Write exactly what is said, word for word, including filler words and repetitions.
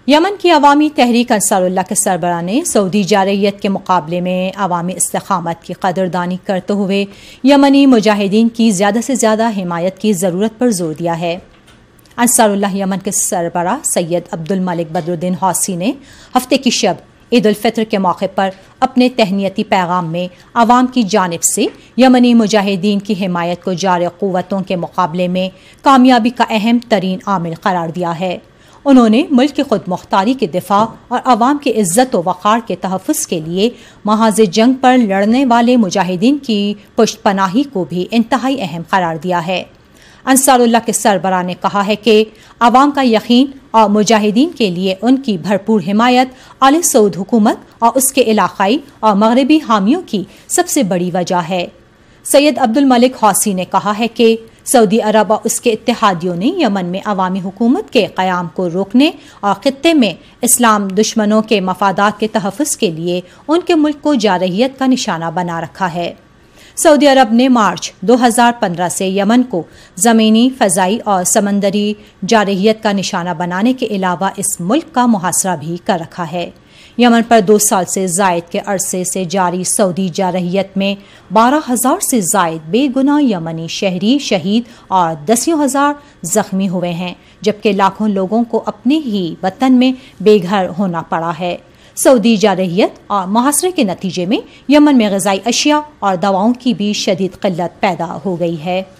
یمن کی عوامی تحریک انصار اللہ کے سربراہ نے سعودی جارحیت کے مقابلے میں عوامی استقامت کی قدردانی کرتے ہوئے یمنی مجاہدین کی زیادہ سے زیادہ حمایت کی ضرورت پر زور دیا ہے۔ انصار اللہ یمن کے سربراہ سید عبد الملک بدر الدین حوثی نے ہفتے کی شب عید الفطر کے موقع پر اپنے تہنیتی پیغام میں عوام کی جانب سے یمنی مجاہدین کی حمایت کو جارح قوتوں کے مقابلے میں کامیابی کا اہم ترین عامل قرار دیا ہے۔ انہوں نے ملک کی خود مختاری کے دفاع اور عوام کی عزت و وقار کے تحفظ کے لیے محاذ جنگ پر لڑنے والے مجاہدین کی پشت پناہی کو بھی انتہائی اہم قرار دیا ہے۔ انصار اللہ کے سربراہ نے کہا ہے کہ عوام کا یقین اور مجاہدین کے لیے ان کی بھرپور حمایت آل سعود حکومت اور اس کے علاقائی اور مغربی حامیوں کی سب سے بڑی وجہ ہے۔ سید عبد الملک حوثی نے کہا ہے کہ سعودی عرب اور اس کے اتحادیوں نے یمن میں عوامی حکومت کے قیام کو روکنے اور خطے میں اسلام دشمنوں کے مفادات کے تحفظ کے لیے ان کے ملک کو جارحیت کا نشانہ بنا رکھا ہے۔ سعودی عرب نے مارچ دو ہزار پندرہ سے یمن کو زمینی، فضائی اور سمندری جارحیت کا نشانہ بنانے کے علاوہ اس ملک کا محاصرہ بھی کر رکھا ہے۔ یمن پر دو سال سے زائد کے عرصے سے جاری سعودی جارحیت میں بارہ ہزار سے زائد بے گناہ یمنی شہری شہید اور دسیوں ہزار زخمی ہوئے ہیں، جبکہ لاکھوں لوگوں کو اپنے ہی وطن میں بے گھر ہونا پڑا ہے۔ سعودی جارحیت اور محاصرے کے نتیجے میں یمن میں غذائی اشیاء اور دواؤں کی بھی شدید قلت پیدا ہو گئی ہے۔